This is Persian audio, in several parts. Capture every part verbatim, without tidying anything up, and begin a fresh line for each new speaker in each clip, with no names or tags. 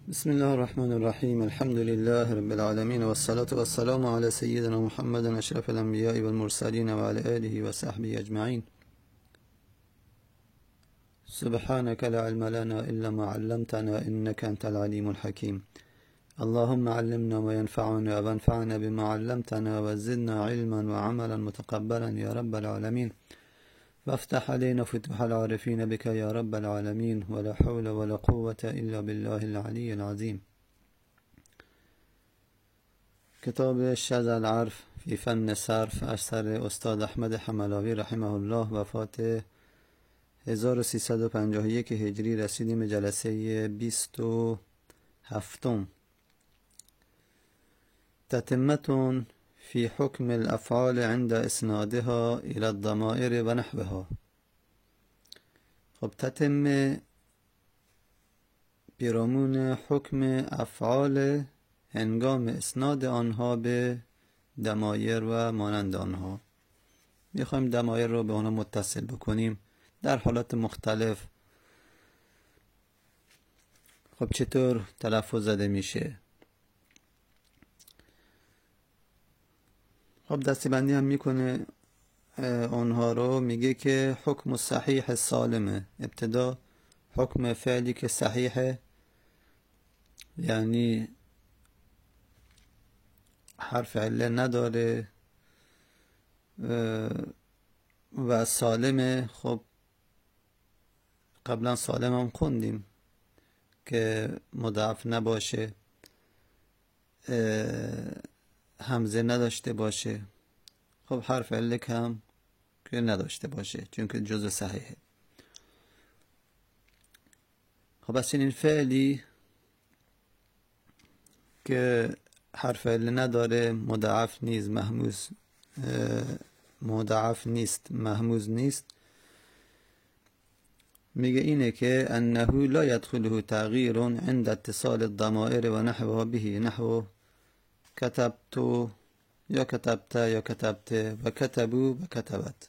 بسم الله الرحمن الرحيم. الحمد لله رب العالمين، والصلاة والسلام على سيدنا محمد أشرف الأنبياء والمرسلين وعلى آله وصحبه أجمعين. سبحانك لا علم لنا إلا ما علمتنا إنك أنت العليم الحكيم. اللهم علمنا ما ينفعنا وانفعنا بما علمتنا وزدنا علما وعملا متقبلا يا رب العالمين، وافتح علينا فتوح العارفين بك يا رب العالمين، ولا حول ولا قوة إلا بالله العلي العظيم. کتاب شذ العرف فی فن صرف اثر استاد احمد حملاوی رحمه الله، وفات هزار و سیصد و پنجاه و یک هجری. رسیدیم به جلسه بیست و هفتم. تتمة في حكم الأفعال عند إسنادها إلى الضمائر ونحوها. خب تتمه پیرامون حکم افعال هنگام اسناد آنها به ضمایر و مانند آنها. میخوایم ضمایر رو به آنها متصل بکنیم در حالات مختلف. خب چطور تلفظ زده میشه؟ خب دستبندی هم میکنه اونها رو، میگه که حکم صحیح سالمه. ابتدا حکم فعلی که صحیحه، یعنی حرف عله نداره و سالمه. خب قبلا سالم هم خوندیم که مضاعف نباشه، همزه نداشته باشه. خب حرف عله هم که نداشته باشه چون که جزء صحیحه. خب از این فعلی که حرف عله نداره، مضاعف نیست، مهموز مضاعف نیست، مهموز نیست، میگه اینه که انه لا يدخله تغییر عند اتصال الضمائر و نحوها به، نحو کتبت یا کتبت یا کتبت و کتبو و کتبت.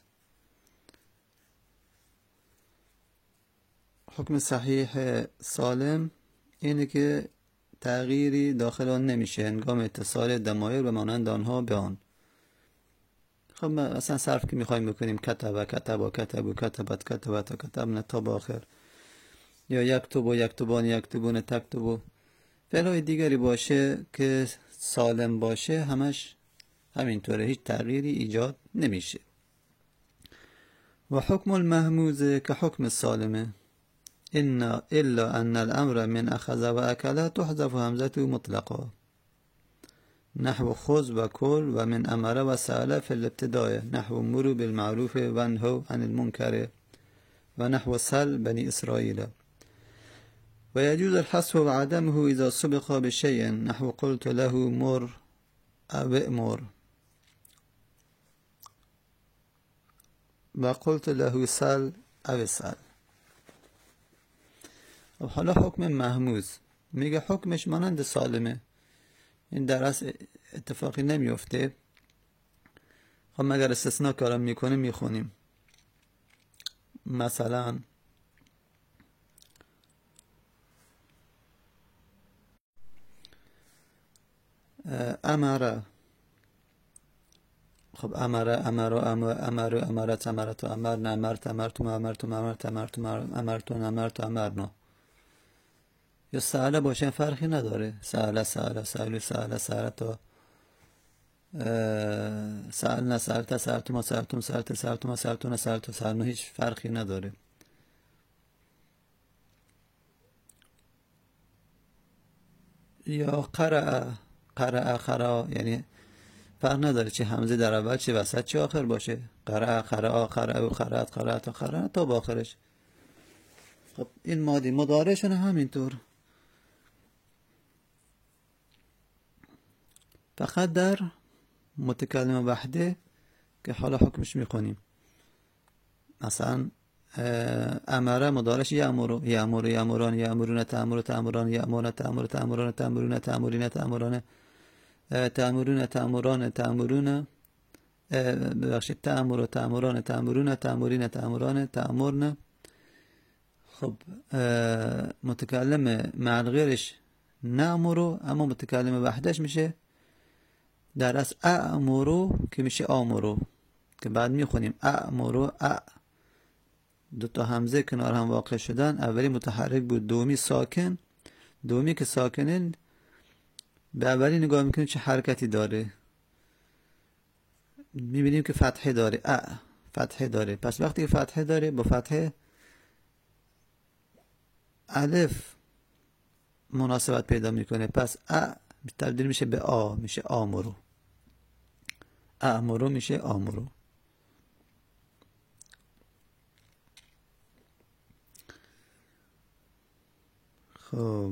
حکم صحیح سالم اینه که تغییری داخل آن نمیشه هنگام اتصال ضمایر و مانند آنها به آن. خب اصلا صرف که میخوایم بکنیم کتب کتب کتب کتبت کتبت کتبنا تا با آخر، یا یکتب و یکتبان یکتبون تکتب، فعلهای دیگری باشه که سالم باشه همش همینطوره، هیچ تغییری ایجاد نمیشه. و حکم المهموز که حکم السالمه، إن إلا أن الأمر من أخذ وأكل تحذف همزته مطلقا، نحو خذ وكل، ومن أمر وسأل في الابتداء، نحو مروا بالمعروف وانهوا عن المنكر، ونحو سل بني إسرائيل. ويجوز الحذف وعدمه إذا سبق بشيء، نحو قلت له مر أو أمر، وقلت له سل أو سل. حالا حکم محموز میگه حکمش مانند سالمه، این در اصل اتفاقی نمیفته. خب مگر استثناء کارم میکنه میخونیم. مثلا امره، خب امره امره امره امرت امرت امرنا امرت امرتم امرتم امرت امرتم امرتون امرت امرنا. یا سأله باشه فرقی نداره، سأله سأله سأله سأله سأله تا سألنا سألت سألتما سألتم سألت سألتما سألتون سألت سألنا، هیچ فرقی نداره. یا قرأ قرأ قرأ، یعنی فرق نداره چه همزه در اول چه وسط چه آخر باشه. قرأ قرأ قرأ قرأت قرأت قرأت تا با آخرش. خب این ماضی مضارعشون همینطور، فقط در متکلم وحده که حالا حکمش میکنیم. مثلا امره مضارعش یامرو یامرو یامران یامرون تامر تامران یامرون تامر تامران تامرون تامرین تامران تامرون تامران تامرون ببخشید تامر تامران تامرون تامرین تامران تامرن. خب متکلم مع غیرش نأمرو اما متکلم وحدش میشه در اصل اأمرو که میشه آمرو که بعد میخونیم اأمرو ا دوتا همزه کنار هم واقع شدن، اولی متحرک بود دومی ساکن. دومی که ساکنه به اولی نگاه میکنیم چه حرکتی داره، میبینیم که فتحه داره، ا فتحه داره. پس وقتی که فتحه داره با فتحه الف مناسبت پیدا میکنه، پس ا تبدیل میشه به آ، میشه آمرو. اامرو میشه آمرو. خب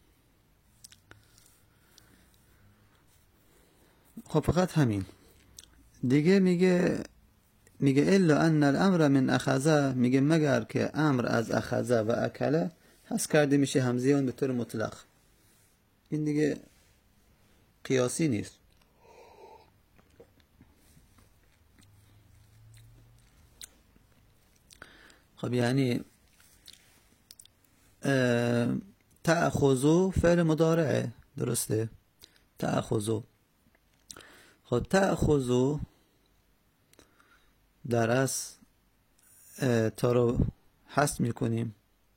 خب فقط همین دیگه. میگه میگه الا ان الامر من اخذه، میگه مگر که امر از اخذه و اکله حذف کرده میشه همزیان به طور مطلق. این دیگه قیاسی نیست. خب یعنی تأخذو فعل مضارعه، درسته؟ تأخذو. خب تأخذو در اصل تا رو حذف میکنیم،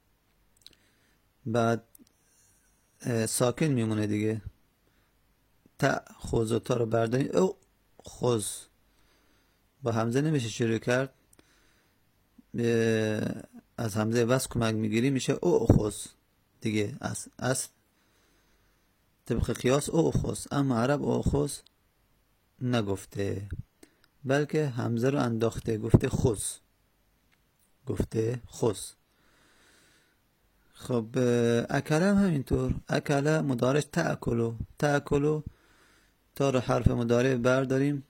بعد ساکن میمونه دیگه. تأخذو تا رو برداریم او خذ، با همزه نمیشه شروع کرد، از همزه وصل کمک میگیری میشه او خذ دیگه. از اصل طبق قیاس او خذ، اما عرب او خذ نگفته بلکه همزه رو انداخته، گفته خذ، گفته خذ. خب اکله هم همینطور. اکله مضارع تأکلو، تأکلو تا رو حرف مضارع برداریم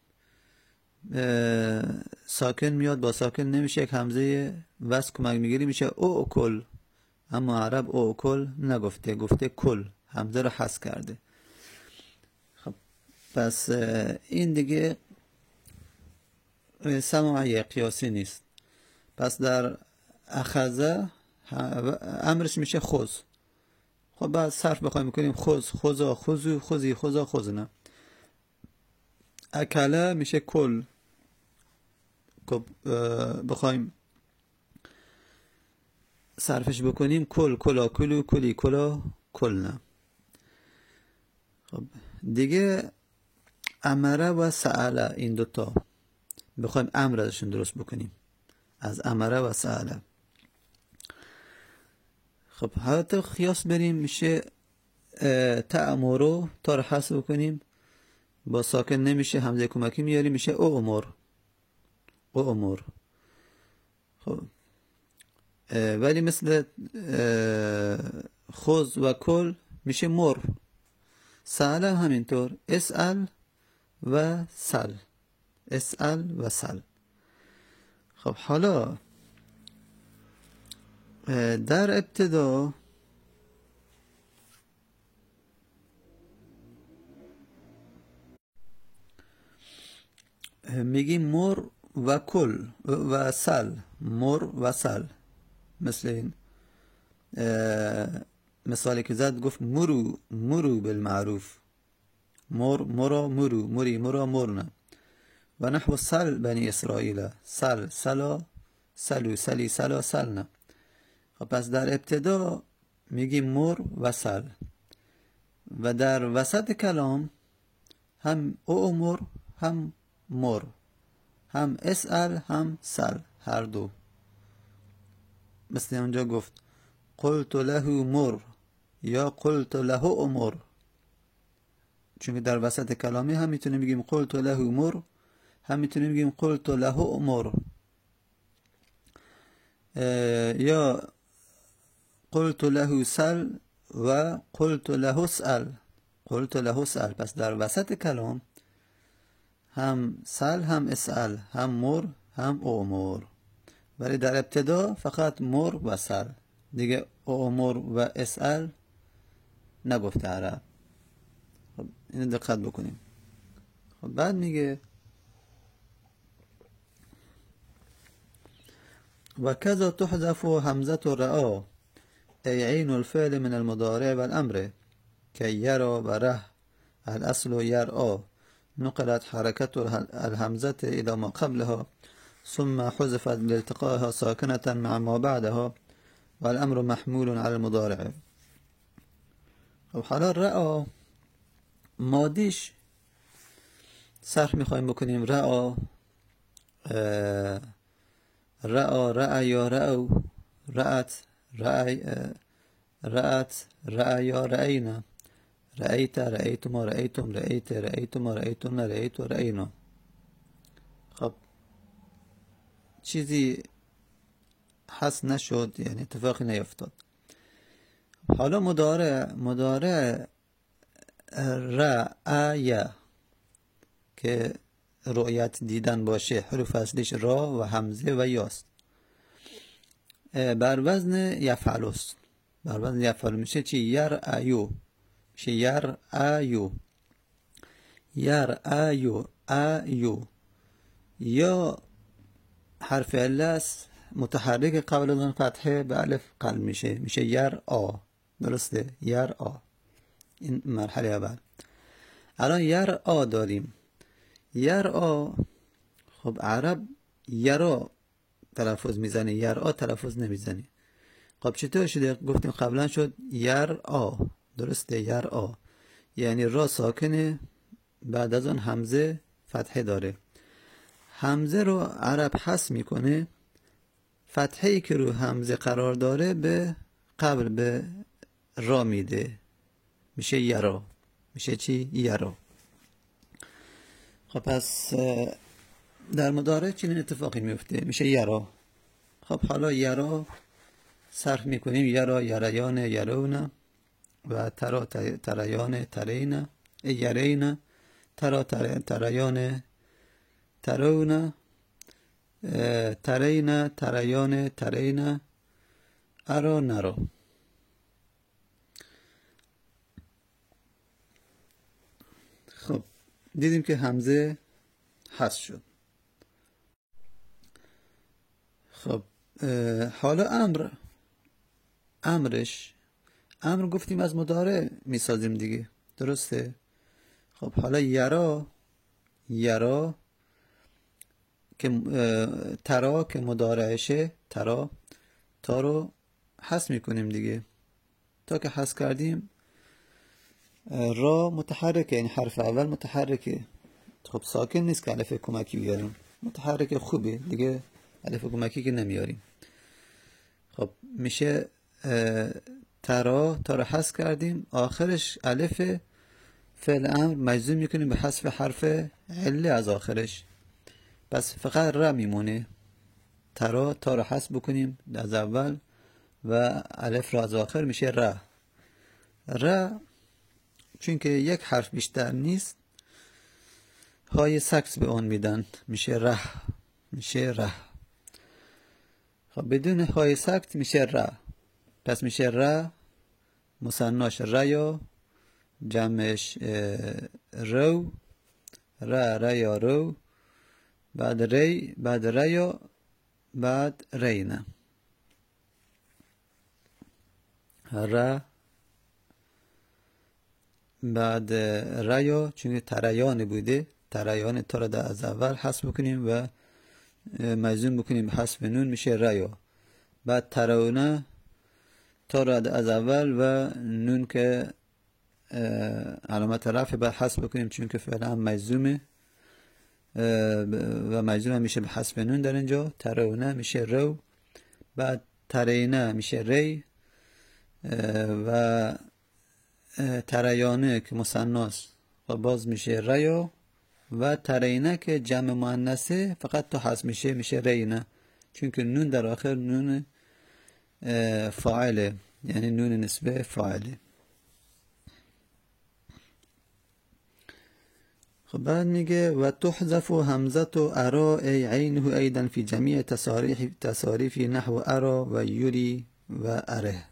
ساکن میاد، با ساکن نمیشه، یک همزه وصل کمک میگیری میشه او کل، اما عرب او کل نگفته، گفته کل، همزه رو حذف کرده. خب پس این دیگه سماعی قیاسی نیست. پس در اخذه امرش میشه خذ. خب بعد صرف بخوایم میکنیم خذ، خذا، خذو، خذی، خذا، خذنا. اکله میشه کل. خب بخوایم صرفش بکنیم کل، کلا، کلو، کلی، کلا، کلنا. خب دیگه امره و سأله، این دوتا بخوایم امر ازشون درست بکنیم از امره و سأله. خب حالت خیاس بریم میشه تأمرو تا رو حذف بکنیم، با ساکن نمیشه، همزه کمکی میاریم میشه او امر، او امر. خب ولی مثل خذ و کل میشه مر. سأله همینطور، اسأل و سل، اسأل و سل. خب حالا در ابتدا میگیم مر و کل و سل، مر و سل. مثل این مثالی که زد، گفت مرو مرو بالمعروف، مر مرا مرو، مری مرا مرنا. و نحو سل بنی اسرائیل، سل سلا سلو سلی سلا سلنا. خب پس در ابتدا میگیم مر و سل، و در وسط کلام هم او امر هم مر، هم اسأل هم سل، هر دو. مثل اونجا گفت قلت له مر یا قلت له امر، چون در وسط کلامی هم میتونیم بگیم قلت له مر، هم میتونیم بگیم قلت له امر، یا قلت له سل و قلت له اسأل، قلت له اسأل. پس در وسط کلام هم سل هم اسأل، هم مر هم امر، ولی در ابتدا فقط مر و سل دیگه، امر و اسأل نگفته عرب. خب اینو دقت بکنیم. خب بعد میگه و کذا تحذف همزة الرعا ای عین الفعل من المضارع والامر. که یرا و ره الاصل یرآ نقلت حرکت الهمزة الى ما قبلها ثم حذفت لالتقائها ساکنة مع ما بعدها والامر محمول على المضارع. خب حالا رأى مادیش صرف میخوایم بکنیم. رأى رأى رأیا رأو رأت رأی رأت رأیا رأینا رأیت رأیتما رأیتم رأیت رأیتما رأیتن رأیت رأینا. خب چیزی حس نشد، یعنی اتفاقی نیفتاد. حالا مضارع مضارع رأی که رؤیت دیدن باشه، حروف اصلیش را و همزه و یاست، بر وزن یفعل است. بر وزن یفعل میشه چی؟ یرأیو میشه یرأیو یرأیو ایو. یا حرف علت متحرک قبل از اون فتحه به الف قلب میشه میشه یرآ. درسته؟ یرآ. این مرحله اول. الان یرآ داریم. یرآ خب عرب یرا تلفظ میزنه، یرآ تلفظ نمیزنه. خب چطور شده؟ گفتیم قبلا شد یرآ. درسته؟ یرآ یعنی را ساکنه، بعد از اون همزه فتحه داره. همزه رو عرب حذف میکنه، فتحه ای که رو همزه قرار داره به قبل به را میده، میشه یرا. میشه چی؟ یرا. خب پس در مضارع چنین اتفاقی میفته، میشه یرا. خب حالا یرا صرف میکنیم. یرا یریان یرون و ترا تریان ترین یرین ترا تریان ترون ترین تریان ترین ارا نرا. خب دیدیم که همزه حذف شد. خب حالا امر امرش امر گفتیم از مضارع میسازیم دیگه. درسته؟ خب حالا یرا یرا که ترا که مضارعشه، ترا تا رو حذف میکنیم دیگه. تا که حذف کردیم را متحرکه، این حرف اول متحرکه. خب ساکن نیست که الف کمکی بیاریم، متحرکه خوبه دیگه، الف کمکی که نمیاریم. خب میشه ترا تا رو حذف کردیم، آخرش الف فعل امر مجزوم میکنیم به حذف حرف عله از آخرش، بس فقط را میمونه. ترا تا رو حذف بکنیم از اول و الف را از آخر، میشه را. را چون که یک حرف بیشتر نیست، های سکس به اون میدن، میشه ره. میشه ره. خب بدون های سکت میشه را. پس میشه را، مثناش ریا، جمعش رو، را ریا رو، بعد ری، بعد ریا، بعد رینه. را بعد ریا چون تریان بوده، تریان تا را از اول حذف بکنیم و مجزوم بکنیم به حذف نون، میشه ریا. بعد ترونه تا را از اول و نون که علامت رفع بعد حذف بکنیم چون که فعلا مجزومه و مجزوم هم میشه به حذف نون در اینجا. ترونه میشه رو، بعد ترینه میشه ری و تریانه که مثناست و باز میشه ریا و ترینه که جمع مؤنثه فقط تا حذف میشه میشه رینه، چون که نون در آخر نون فاعله، یعنی نون نسبه فاعله. خب بعد میگه و تحذف همزه ارا ای عینه ایضا فی جمیع تصاریف تصاریف نحو ارا و یوری و اره.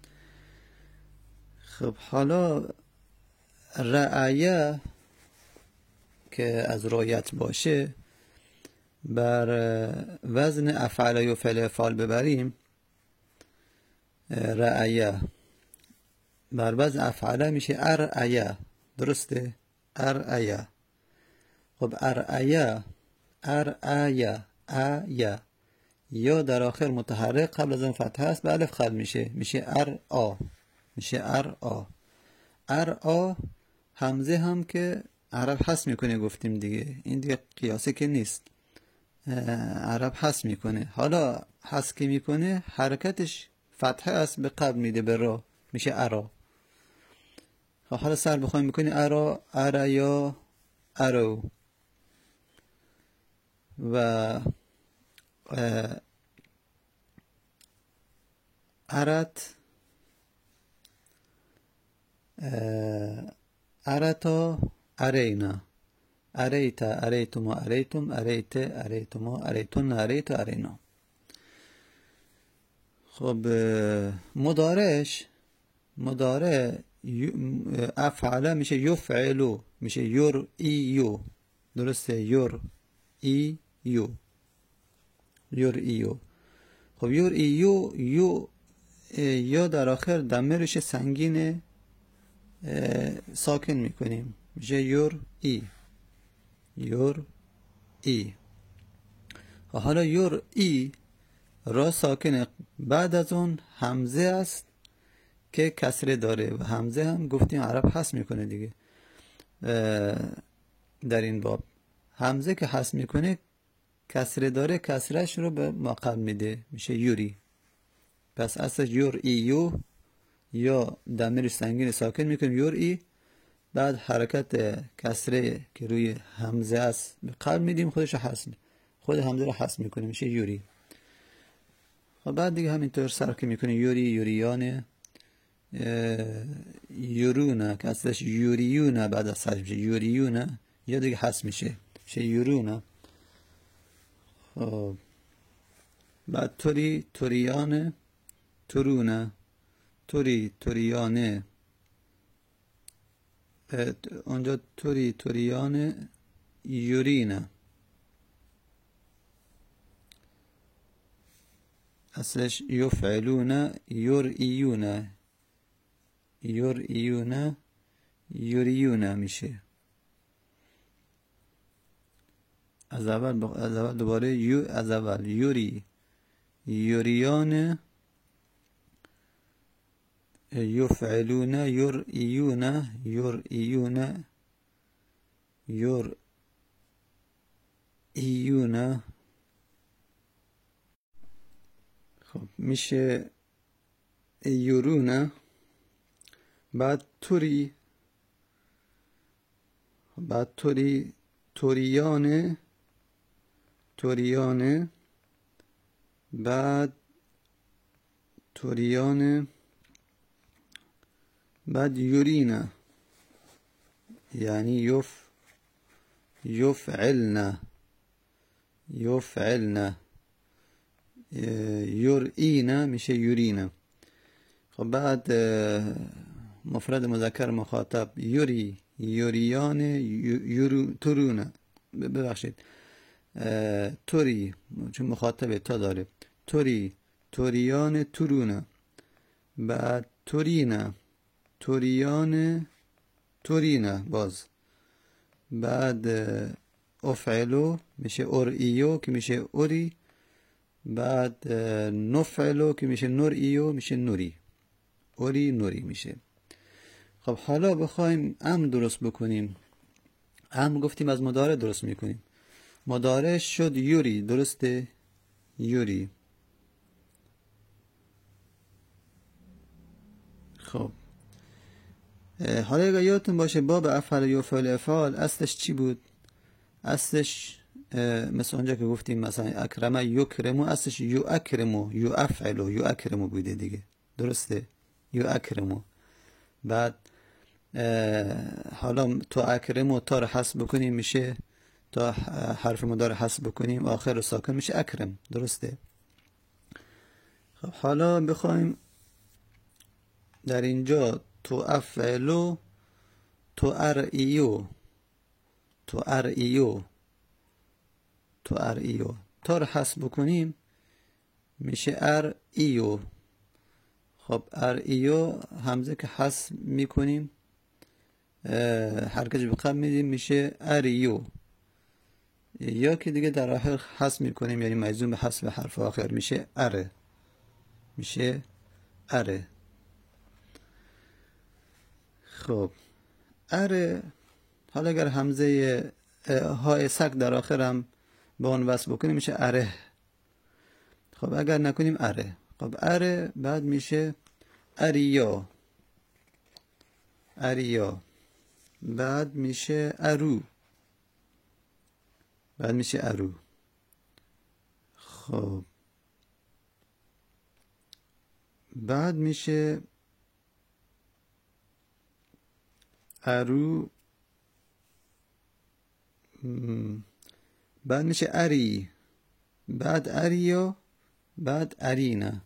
خب حالا رعایه که از رعایت باشه بر وزن افعل و فعل افعال ببریم، رعایه بر وزن افعله میشه ارعیه. درسته؟ ارعیه. خب ارعیه، ارعیه، ایه، یا در آخر متحرک قبل از اون فتحه است، به الف ختم میشه، میشه ارعا، میشه ارعا. ارعا همزه هم که عرب حس میکنه گفتیم دیگه، این دیگه قیاسه که نیست، عرب حس میکنه. حالا حس که میکنه حرکتش فتحه است، به قبل میده به را، میشه ارا. حالا سر بخوایم میکنی ارا، ارا یا ارو. و ارت، ارتا، ارینا، اریتا، اریتما، اریتم، اریت، اریتما، اریتون، اریت، ارینا. خب مدارش، مدارع افعله میشه یفعلو، میشه یر ایو. درسته؟ یر ایو، یر ایو. خب یر ایو، یو یا در آخر دمرش سنگین ساکن میکنیم، میشه یر ای، یر ای. حالا یر ای را ساکنه، بعد از اون همزه است که کسره داره و همزه هم گفتیم عرب حس میکنه دیگه. در این باب همزه که حس میکنه کسره داره، کسرش رو به مقام میده، میشه یوری. پس اصلا یور ایو، یا دمیرش سنگین ساکن میکنیم یور ای، بعد حرکت کسره که روی همزه است به قلب میدیم، خودش حس، خود همزه رو حس میکنه، میشه یوری. و بعد دیگه همینطور سر که میکنه یوری، یوریانه، یورونه که اصلش یوریونه، بعد از حذف میشه یوریونه، یا دیگه حذف میشه، میشه یورونه. خب بعد توری، توریانه، ترونه، توری، توریانه، اونجا توری، توریانه، یورینه، اصلش یفعلونه، یور ایونه، یور ایونه، یوریونه میشه. از اول بخ... از اول دوباره یو، از اول یوری، یوریانه، یفعلونه، یور ایونه، یور ایونه، یور ایونه. خب میشه یورونه. بعد توری، بعد توری، توریانه، توریانه، بعد توریانه، بعد یورینه، یعنی یف، یفعلنه، یفعلنه، یورئینه میشه یورینه. خب بعد مفرد مذکر مخاطب یوری، یوریانه، یورو، ترونه، ببخشید توری چون مخاطب تا داره، توری، توریانه، ترونه. بعد تورینه، توریانه، تورینه باز. بعد افعلو میشه اورئیو که میشه اوری. بعد نفعلو که میشه نورئیو میشه نوری، اوری نوری میشه. خب حالا بخوایم امر درست بکنیم، امر گفتیم از مضارع درست میکنیم. مضارع شد یوری، درسته؟ یوری. خب حالا اگه یادتون باشه باب افعل یفعل افعال اصلش چی بود؟ اصلش مثل اونجا که گفتیم مثلا اکرمه یکرمو، اصلش یو اکرمو، یو افعلو، یو اکرمو بوده دیگه، درسته؟ یو اکرمو. بعد حالا تو اکرمو تا رو حذف بکنیم میشه، تا حرف مضارع حذف بکنیم آخر رو ساکن میشه اکرم، درسته؟ خب حالا بخوایم در اینجا تو افعلو، تو ارئیو، تو ارئیو، تو ارئیو تا رو حذف بکنیم میشه ارئیو. خب ارئیو همزه که حذف میکنیم حرکتش به قبل میدیم میشه اریو، یا که دیگه در آخر حذف میکنیم یعنی مجزوم به حذف حرف آخر میشه اره، میشه اره. خب اره، حالا اگر همزه های سک در آخر هم به اون وصل بکنیم میشه اره. خب اگر نکنیم اره. خب اره بعد میشه اریا، اریا بعد میشه ارو، بعد میشه ارو. خب بعد میشه ارو، بعد میشه اری، بعد اریا، بعد ارینا.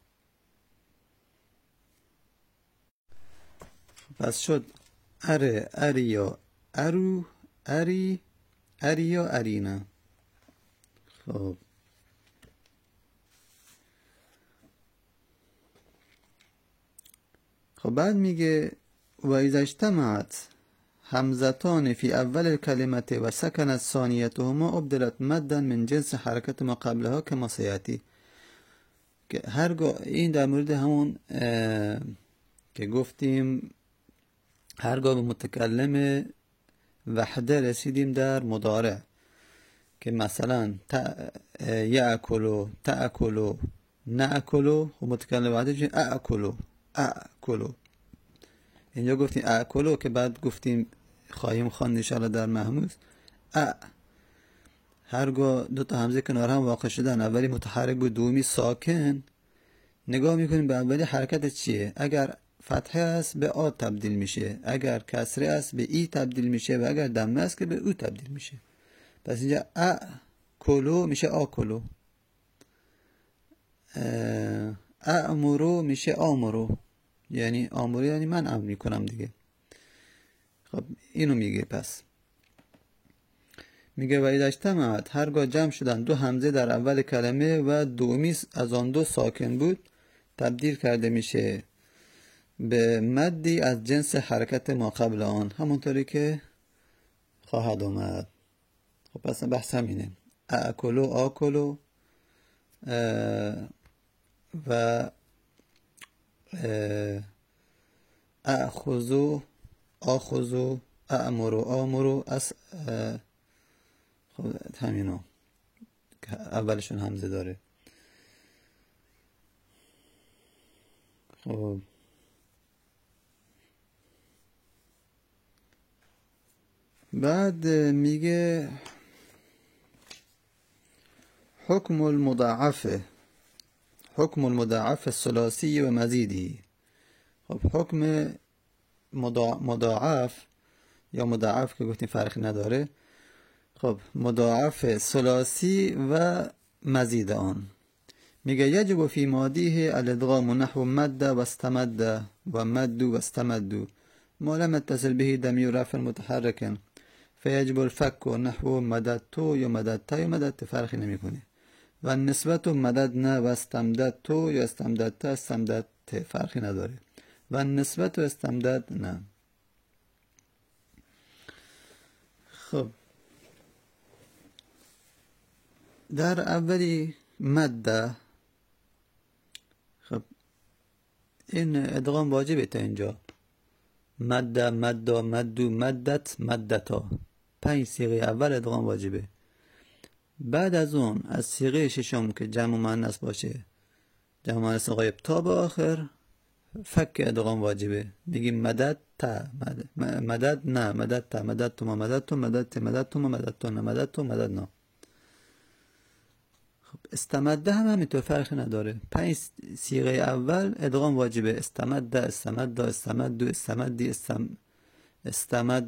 پس شد اره، اریا، ارو، اری، اریا، ارینا. خب خب بعد میگه و اذا اجتمعت همزتان فی اول الکلمت و سکنت ثانیتهما ابدلت مدا من جنس حرکت ما قبلها کما سیاتی. که هرگاه این در مورد همون که گفتیم هرگاه به متکلم وحده رسیدیم در مضارع که مثلا یأکلو، تأکلو، نأکلو، و متکلم وحده میشه اأکلو، اأکلو. اینجا گفتیم اأکلو که بعد گفتیم خواهیم خواند ان شاءالله در محموز ا. هرگاه دو تا همزه کنار هم واقع شدن، اولی متحرک بود دومی ساکن، نگاه میکنیم به اولی حرکت چیه. اگر فتحه است به آ تبدیل میشه، اگر کسره است به ای تبدیل میشه، و اگر دمه است که به او تبدیل میشه. پس اینجا ا کلو میشه آ کلو، اامرو میشه آمرو، یعنی آمرو یعنی من امر میکنم دیگه. خب اینو میگه. پس میگه و اذا اجتمعت، هرگاه جمع شدن دو همزه در اول کلمه و دومی از آن دو ساکن بود، تبدیل کرده میشه به مدی از جنس حرکت ما قبل آن، همونطوری که خواهد اومد. خب پس بحث همینه، اکلو آکلو و اخذو آخذو امرو آمرو اس. خب همینو که اولشون همزه داره. خب بعد میگه حکم المضاعفه، حکم المضاعف الثلاثی و مزیدی. خب حکم مضاعف یا مضاعف که گفتیم فرقی نداره. خب مضاعف ثلاثی و مزید آن میگه یجب فی ماضیه الادغام نحو مد و استمد و مد و استمد ما لم يتصل به ضمیر رفع متحرک فیجب الفک نحو مددتو یا مددتا یا مددت، فرقی نمیکنه. و نسبت مددنا و استمددتو یا استمددتا استمددت، فرقی نداره. و نسبت و استمدد نه. خب در اولی مده، خب این ادغام واجبه تا اینجا، مده، مدا، مدو، مدت، مدتا، پنج صیغه اول ادغام واجبه. بعد از اون از صیغه ششم که جمع مؤنث باشه، جمع مؤنث غایب تا به آخر فک ادغام واجبه. میگیم مدد تا، مدد نه، مدد تا، مدد تو ما، مدد تو، مدد ت، مدد تو ما، مدد تو نه، مدد تو، مدد نه. خب استمده هم همینطور، فرقی نداره. پنج صیغه اول ادغام واجبه، استمده، استمد، استمد، استمدی، استم استمد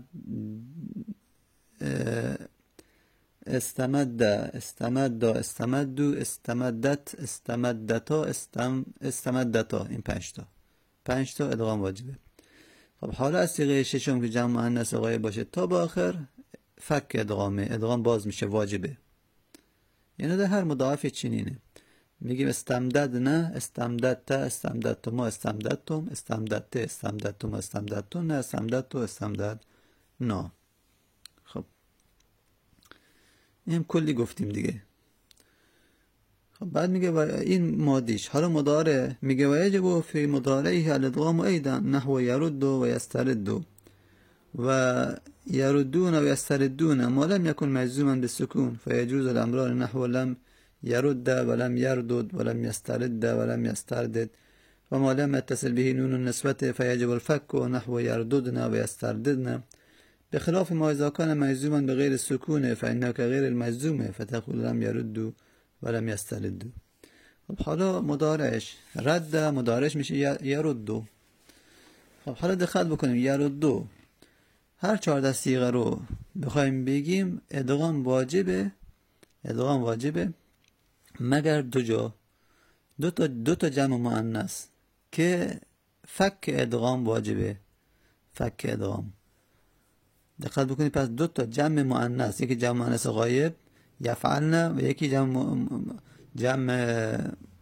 استمد استمد استمد استمدت استمدتا استم استمدتا. این پنج تا پنج تا ادغام واجبه. خب حالا از صیغه ششم که جمع مؤنث غایب باشه تا به آخر فک ادغامه، ادغام باز میشه، واجبه. یعنی در هر مضاعف چنینه. میگیم استمددنا، استمددت، استمددتما، استمددتم، استمددت، استمددتم، استمددتن، استمددتو، استمددنا. خب این هم کلی گفتیم دیگه. خب بعد میگه این مادیش. حالا مضارع میگه و یجب فی مضارعه الادغام ایضا نحو یرد و یسترد و یردون و یستردون ما لم یکن مجزوما بالسکون فیجوز الامرار نحو لم یرد ولم یردد ولم یسترد ولم یستردد و ما لم يتصل به نون النسبة فيجب الفك نحو يرددنا ويسترددنا بخلاف ما إذا كان مجزوما بغير السكون فإنه كغير المجزوم فتقول لم يرد ولم يسترد. خب حالا مضارعش رد، مضارعش میشه یردو. خب حالا دقت بکنیم یردو هر چهارده صیغه رو بخوایم بگیم ادغام واجبه، ادغام واجبه مگر دو جا، دو تا دو تا جمع مؤنث که فک ادغام واجبه، فک ادغام. دقت بکنید پس دو تا جمع مؤنث، یکی جمع مؤنث غایب یفعلن و یکی جمع جمع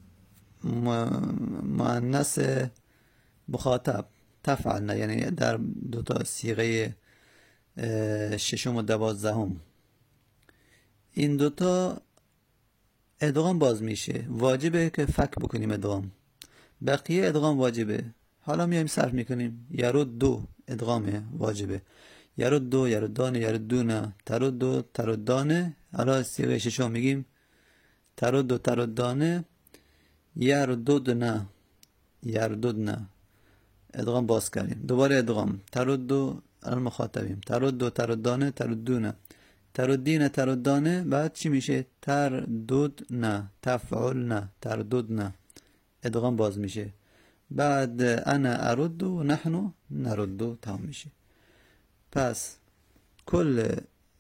مؤنث مخاطب تفعلن، یعنی در دو تا صیغه ششم و دوازدهم این دوتا ادغام باز میشه، واجبه که فک بکنیم ادغام، بقیه ادغام واجبه. حالا میایم صرف میکنیم یرد دو ادغامه واجبه، یرد دو یردان یردون ترد دو تردانه. حالا صیغه ششم میگیم ترد دو تردانه یرددنا یرددنا ادغام باز کردیم، دوباره ادغام ترد دو المخاطبیم ترد دو تردانه تردونه تردین تردانه. بعد چی میشه؟ تردد نه تفعل نه تردد نه ادغام باز میشه. بعد انا ارد و نحن نرد و تمام میشه. پس کل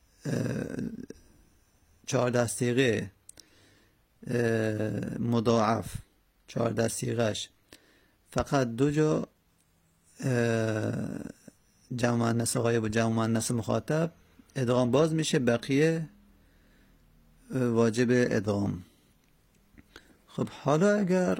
چهارده صیغه مضاعف چهارده صیغهش فقط دو جا جمع مؤنث غایب و جمع مؤنث مخاطب ادغام باز میشه، بقیه واجب ادغام. خب حالا اگر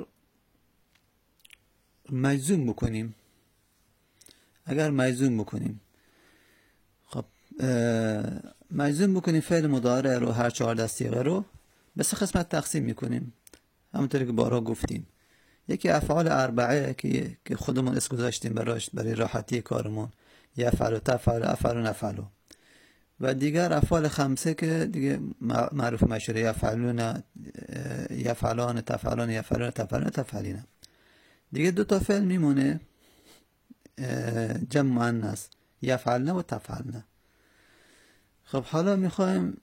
مجزوم بکنیم، اگر مجزوم بکنیم خب مجزوم بکنیم فعل مضارع رو هر چهارده صیغه رو به سه قسمت تقسیم میکنیم همونطوری که بارها گفتیم. یکی افعال اربعه که که خودمون اسم گذاشتیم براش برای راحتی کارمون، یفعل و تفعل افعل و نفعل، و دیگر افعال خمسه که دیگه معروف مشهور یفعلون یفعلان تفعلان یفعلون تفعلون تفعلین. دیگه دو تا فعل میمونه جمع مؤنث یفعلن و تفعلن. خب حالا میخوایم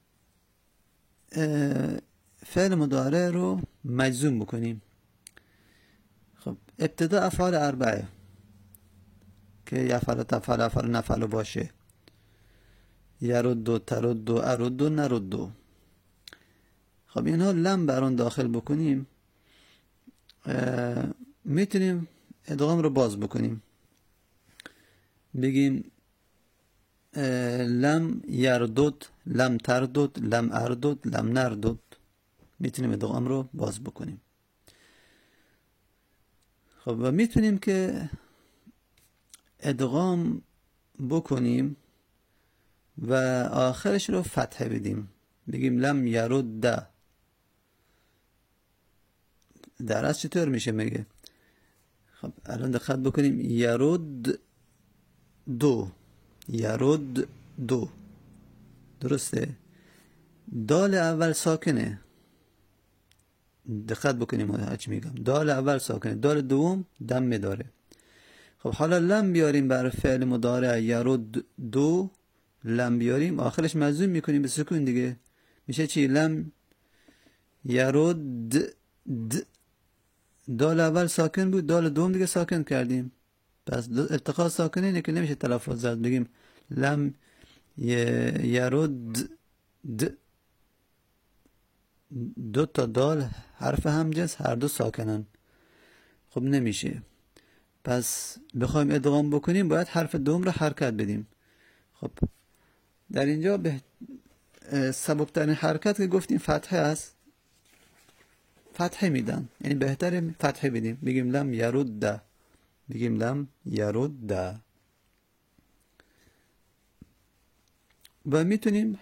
فعل مضارع رو مجزوم بکنیم. خب ابتدا افعال اربعه که یفعل و تفعل افعل و نفعل باشه، یرد و ترد و ارد و نرد و. خب اینها لم بران داخل بکنیم میتونیم ادغام رو باز بکنیم، بگیم لم یردد لم تردد لم اردد لم نردد، میتونیم ادغام رو باز بکنیم. خب و میتونیم که ادغام بکنیم و آخرش رو فتحه بدیم، بگیم لم یرد. در از چطور میشه میگه؟ خب الان دقت بکنیم یرد دو یرد دو درسته؟ دال اول ساکنه، دقت بکنیم هرچی میگم، دال اول ساکنه، دال دوم دمه داره. خب حالا لم بیاریم برای فعل مضارع یرد دو، لم بیاریم آخرش مجزوم میکنیم به سکون دیگه، میشه چی؟ لم یرد د. دال اول ساکن بود، دال دوم دیگه ساکن کردیم، پس التقاء ساکنه اینه که نمیشه تلفظ زد، بگیم لم یرد د. دو تا دال حرف همجنس هر دو ساکنن، خب نمیشه. پس بخوایم ادغام بکنیم باید حرف دوم رو حرکت بدیم. خب در اینجا به سبکترین حرکت که گفتیم فتحه است، فتحه میدن، یعنی بهتره فتحه بدیم، بگیم لم یرد، بگیم لم یرد. و میتونیم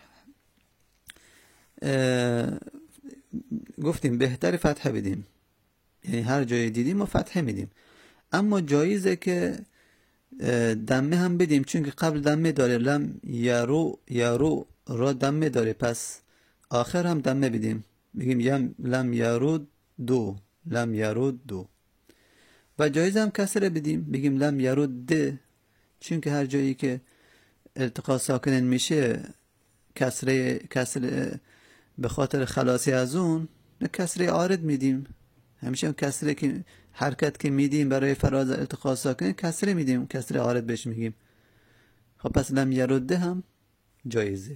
گفتیم بهتر فتحه بدیم، یعنی هر جای دیدیم ما فتحه میدیم. اما جایزه که دمه هم بدیم، چون که قبل دمه داره، لم یرو یرو را دمه داره، پس آخر هم دمه بدیم، بگیم یم لم یرود دو، لم یرود دو. و جایزه هم کسره بدیم، بگیم لم یرود ده، چون که هر جایی که التقاء ساکنن میشه کسره کسره به خاطر خلاصی از اون کسره عارض میدیم. همیشه هم کسره که حرکت که میدیم برای فراز التقاء ساکنن کسره میدیم، کسره عارض بهش میگیم. خب پس لم یرده هم جایزه.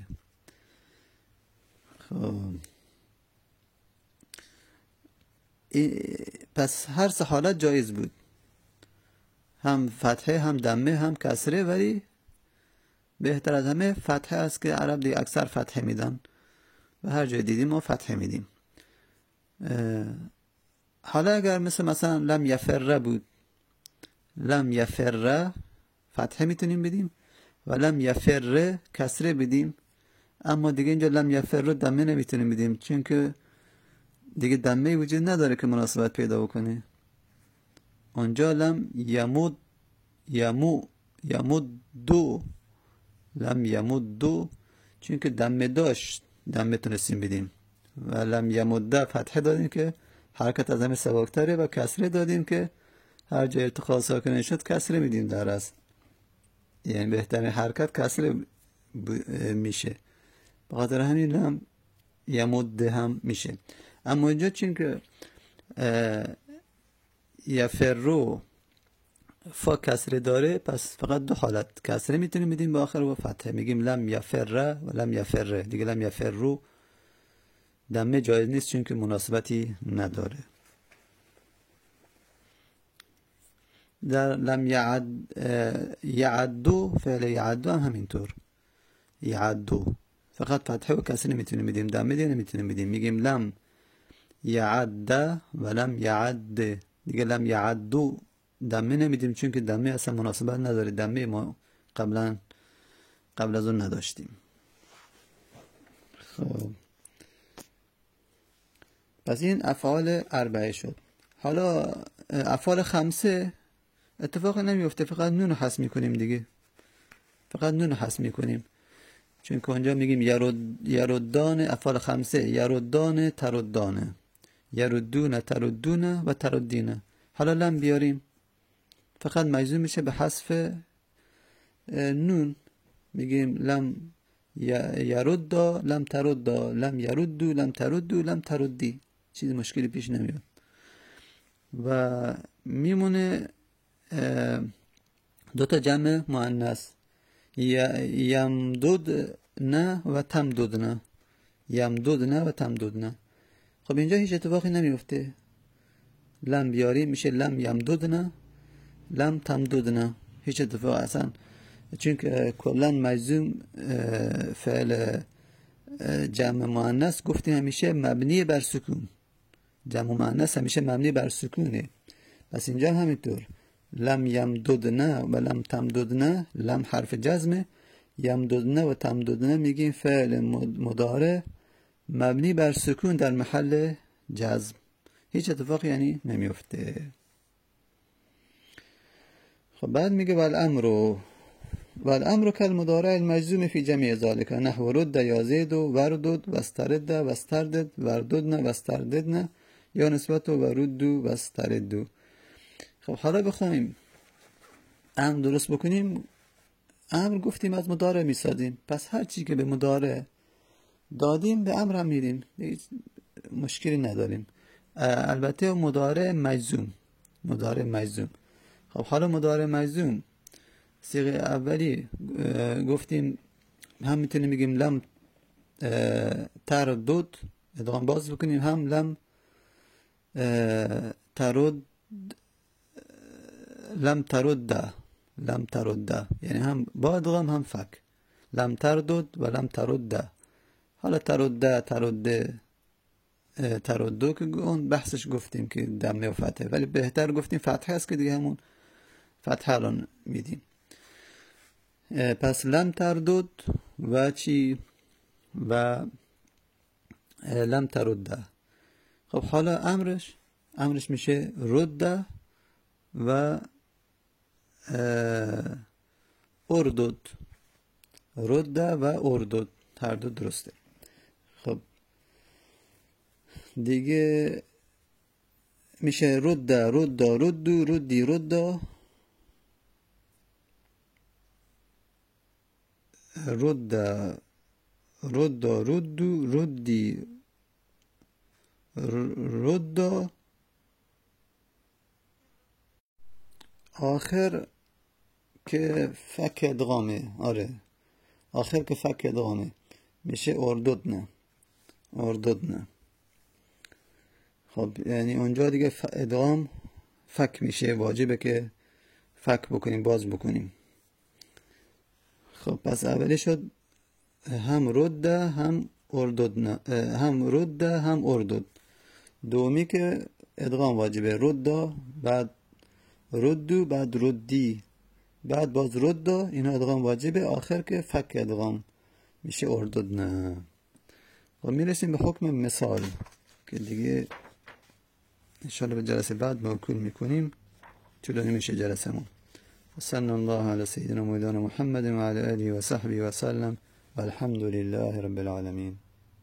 خب پس هر سه حالت جایز بود، هم فتحه هم دمه هم کسره، ولی بهتر از همه فتحه است که عرب دیگه اکثر فتحه میدن و هر جای دیدیم ما فتحه میدیم. حالا اگر مثل مثلا لم یفر بود، لم یفر فتحه میتونیم بدیم و لم یفر کسره بدیم، اما دیگه اینجا لم یفر رو دمه نمیتونیم بدیم، چون که دیگه دمه وجود نداره که مناسبت پیدا بکنه. اونجا لم یمود یمو یمود دو، لم یمود دو، چون که دمه داشت دمه تونستیم بدیم، و لم یمود فتحه دادیم که حرکت از همه سبکتره، و کسره دادیم که هر جای التقاء ساکنه شد کسره میدیم در اصل، یعنی بهترین حرکت کسره میشه، به خاطر همین لم یمود هم میشه. اما اینجا چون که یفرو فا کسره داره، پس فقط دو حالت کسره میتونیم بدیم با آخر و فتحه، میگیم لم یفر و لم یفر. دیگه لم یفرو دمه جایز نیست چون که مناسبتی نداره. در لم یعد یعدو، فعل یعدو هم همینطور، یعدو فقط فتحه و کسره میتونیم بدیم، دمه دیگه نمیتونیم بدیم، میگیم لم یعد و لم یعد. دیگه لم یعدو دمه نمیدیم چون که دمه اصلا مناسبت نداره، دمه ما قبلا قبل از اون نداشتیم. خب پس این افعال اربعه شد. حالا افعال خمسه اتفاق نمیفته، فقط نون رو حذف میکنیم دیگه، فقط نون رو حذف میکنیم، چون که اونجا میگیم یرد یردان، افعال خمسه یردان تردانه، یردون تردون و تردینه. حالا لم بیاریم فقط مجزوم میشه به حذف نون، میگیم لم یرد لم ترد، لم یردو لم تردو لم تردی، چیز مشکلی پیش نمیاد. و میمونه دو تا جمع مؤنث، یمدود نه و تمدود نه، یمدود نه و تمدود نه. خب اینجا هیچ اتفاقی نمیفته، لم بیاری میشه لم یمدود نه لم تمدود نه، هیچ اتفاق اصلا، چون که کلا مجزوم فعل جمع مؤنث گفتیم همیشه مبنی بر سکون، جمع مؤنث همیشه مبنی بر سکونه، پس اینجا همینطور لم یمددن و لم تمددن، لم حرف جزمه، یمددن و تمددن میگیم فعل مضارع مبنی بر سکون در محل جزم، هیچ اتفاق یعنی نمیفته. خب بعد میگه والامر والامر کالمضارع المجزوم فی جميع ذلك نحو رد یا زید و وردد و استرد و استردد ورددن و استرددن یا نسبت و رد و استرد. خب حالا بخوایم امر درست بکنیم، امر گفتیم از مضارع میسازیم، پس هر چی که به مضارع دادیم به امر هم میریم، مشکلی نداریم. البته مضارع مجزوم، مضارع مجزوم. خب حالا مضارع مجزوم صیغه اولی گفتیم هم میتونیم بگیم لم تردد ادغام باز بکنیم، هم لم ترد لم ترد لم ترد، یعنی هم با ادغام هم فک، لم تردد و لم ترد. حالا ترد ترد تردد که اون بحثش گفتیم که دمه و فتحه، ولی بهتر گفتیم فتحه است که دیگه همون فتحه الان میدیم. پس لم تردد و چی و لم ترده. خب حالا امرش امرش میشه رده و اردد. رده و اردد هر دو درسته. خب دیگه میشه رده رده ردو ردی رده رده رده ردو ردی رده. آخر که فک ادغامه. آره آخر که فک ادغامه میشه ارددنه ارددنه. خب یعنی اونجا دیگه ادغام فک میشه، واجبه که فک بکنیم، باز بکنیم. خب پس اولی شد هم رده هم ارددنه، هم رده هم اردد. دومی که ادغام واجبه، رده بعد ردو بعد ردی بعد باز رده، اینا ادغام واجبه. آخر که فک ادغام میشه ارددنه. و میرسیم به حکم مثال که دیگه انشاءالله به جلسه بعد موکول میکنیم، طولانی میشه جلسمون. صلی الله علی سیدنا مولانا محمد و علی آله و صحبه و سلم و الحمد لله رب العالمین.